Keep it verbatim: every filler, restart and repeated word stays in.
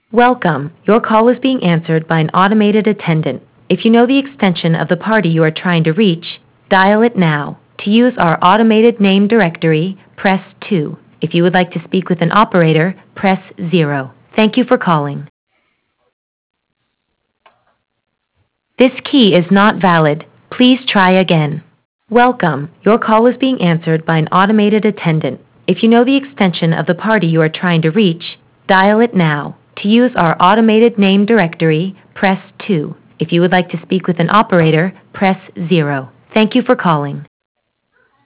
Welcome. Your call is being answered by an automated attendant. If you know the extension of the party you are trying to reach, dial it now. To use our automated name directory, press two. If you would like to speak with an operator, press zero. Thank you for calling. This key is not valid. Please try again. Welcome. Your call is being answered by an automated attendant. If you know the extension of the party you are trying to reach, dial it now. To use our automated name directory, press two. If you would like to speak with an operator, press zero. Thank you for calling.